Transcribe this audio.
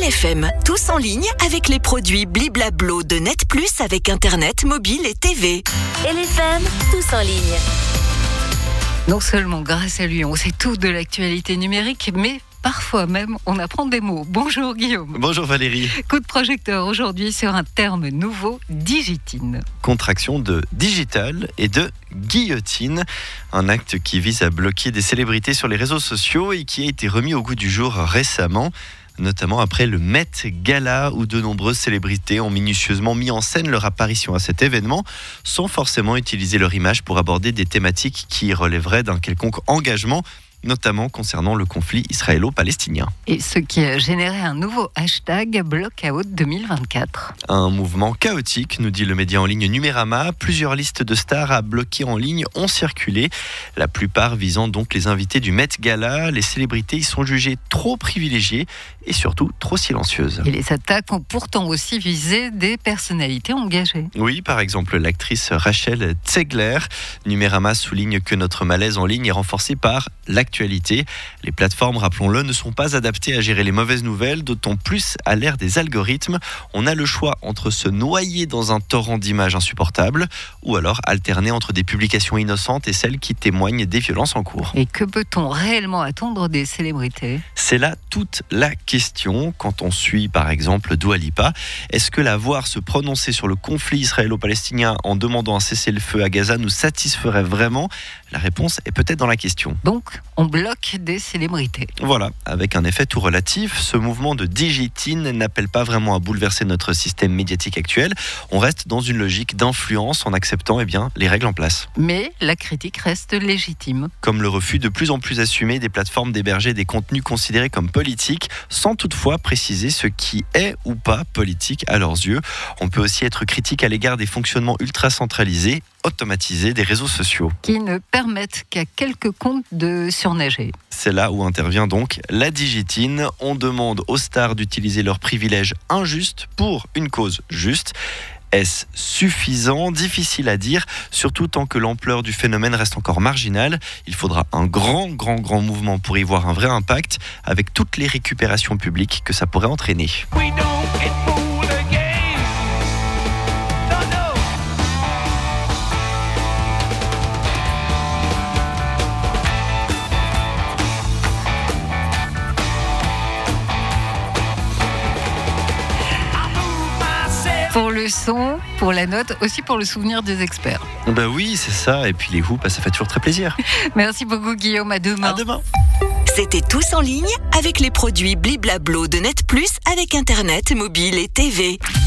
LFM, tous en ligne avec les produits Bliblablo de Net Plus avec Internet, mobile et TV. LFM, tous en ligne. Non seulement grâce à lui, on sait tout de l'actualité numérique, mais parfois même, on apprend des mots. Bonjour Guillaume. Bonjour Valérie. Coup de projecteur aujourd'hui sur un terme nouveau, digitine. Contraction de digital et de guillotine. Un acte qui vise à bloquer des célébrités sur les réseaux sociaux et qui a été remis au goût du jour récemment. Notamment après le Met Gala où de nombreuses célébrités ont minutieusement mis en scène leur apparition à cet événement sans forcément utiliser leur image pour aborder des thématiques qui relèveraient d'un quelconque engagement, notamment concernant le conflit israélo-palestinien. Et ce qui a généré un nouveau hashtag Blockout 2024. Un mouvement chaotique, nous dit le média en ligne Numérama. Plusieurs listes de stars à bloquer en ligne ont circulé, la plupart visant donc les invités du Met Gala. Les célébrités y sont jugées trop privilégiées et surtout trop silencieuses. Et les attaques ont pourtant aussi visé des personnalités engagées. Oui, par exemple l'actrice Rachel Zegler. Numérama souligne que notre malaise en ligne est renforcé par l'actualité. Les plateformes, rappelons-le, ne sont pas adaptées à gérer les mauvaises nouvelles, d'autant plus à l'ère des algorithmes. On a le choix entre se noyer dans un torrent d'images insupportables ou alors alterner entre des publications innocentes et celles qui témoignent des violences en cours. Et que peut-on réellement attendre des célébrités ? C'est là toute la question quand on suit par exemple Dua Lipa. Est-ce que la voir se prononcer sur le conflit israélo-palestinien en demandant un cessez-le-feu à Gaza nous satisferait vraiment ? La réponse est peut-être dans la question. Donc, on bloque des célébrités. Voilà, avec un effet tout relatif, ce mouvement de digitine n'appelle pas vraiment à bouleverser notre système médiatique actuel. On reste dans une logique d'influence en acceptant les règles en place. Mais la critique reste légitime. Comme le refus de plus en plus assumé des plateformes d'héberger des contenus considérés comme politiques, sans toutefois préciser ce qui est ou pas politique à leurs yeux. On peut aussi être critique à l'égard des fonctionnements ultra centralisés, automatisés des réseaux sociaux. Qui ne permettent qu'à quelques comptes de surnager. C'est là où intervient donc la digitine. On demande aux stars d'utiliser leurs privilèges injustes pour une cause juste. Est-ce suffisant ? Difficile à dire, surtout tant que l'ampleur du phénomène reste encore marginale. Il faudra un grand mouvement pour y voir un vrai impact, avec toutes les récupérations publiques que ça pourrait entraîner. Pour le son, pour la note, aussi pour le souvenir des experts. Ben oui, c'est ça. Et puis les hoops, ça fait toujours très plaisir. Merci beaucoup Guillaume, à demain. À demain. C'était tous en ligne avec les produits Bliblablo de Net Plus avec Internet, mobile et TV.